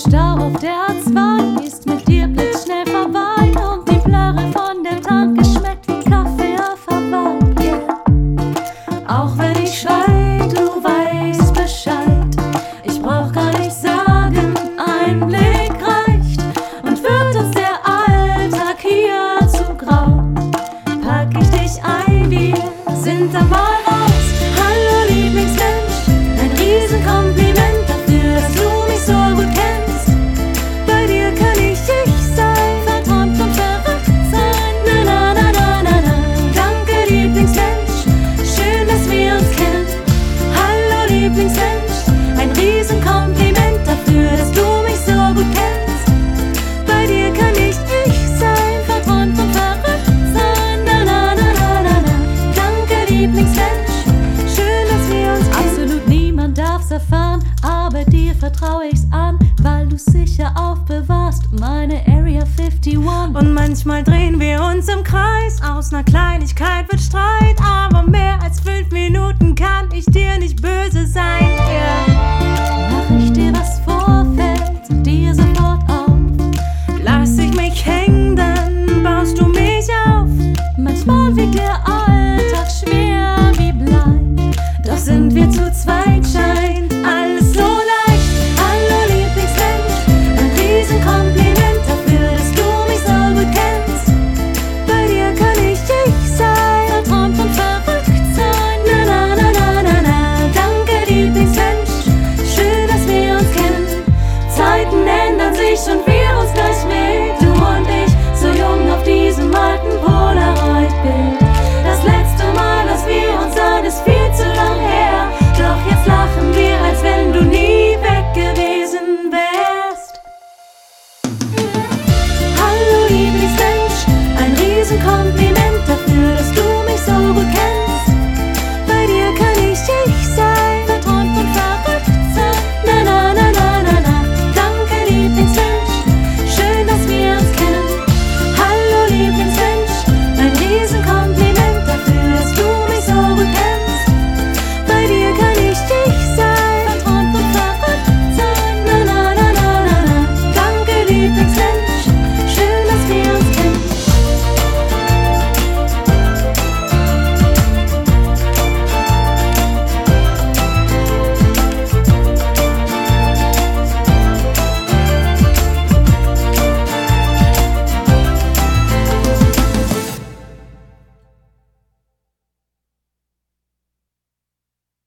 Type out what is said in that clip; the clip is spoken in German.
Stau auf der A2 ist mit dir blitzschnell vorbei und die Plörre von der Tanke schmeckt wie Kaffee auf Hawaii, yeah. Auch wenn ich schrei, du weißt Bescheid. Ich brauch gar nicht sagen, ein Blick reicht. Und wird uns der Alltag hier zu grau, pack ich dich ein, wir sind am Mal raus. Hallo Lieblingsmensch, ein Riesenkompliment dafür, dass du mich so gut kennst. Bei dir kann ich sein, verträumt und verrückt sein. Na na na na na na. Danke Lieblingsmensch, schön, dass wir uns kennen. Hallo Lieblingsmensch, ein Riesenkompliment dafür, dass du mich so gut kennst. Bei dir kann ich sein, verträumt und verrückt sein. Na na na na na na. Danke Lieblingsmensch, schön, dass wir uns kennen. Absolut niemand darf's erfahren, aber dir vertraue ich's an, weil du's sicher aufbewahrst, meine Area 51. Und manchmal drehen wir uns im Kreis, aus ner Kleinigkeit wird Streit, aber mehr als 5 Minuten kann ich dir nicht böse sein, yeah.